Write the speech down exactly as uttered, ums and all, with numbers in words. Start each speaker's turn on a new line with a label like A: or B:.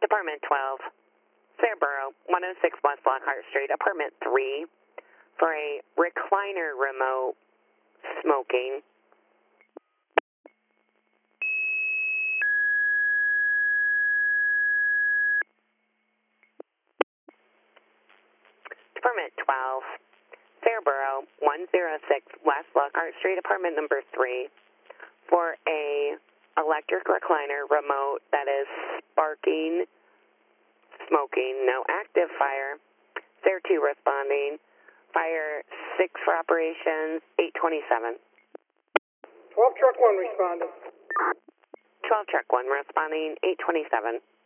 A: Department twelve, Fairborough, one oh six West Lockhart Street, Apartment three, for a recliner remote smoking. Department twelve, Fairborough, one oh six West Lockhart Street, Apartment number three, for a electric recliner remote that is sparking, smoking, no active fire. Fair two responding. Fire six for operations, eight twenty-seven.
B: twelve truck one responding.
A: twelve truck one responding, eight twenty-seven.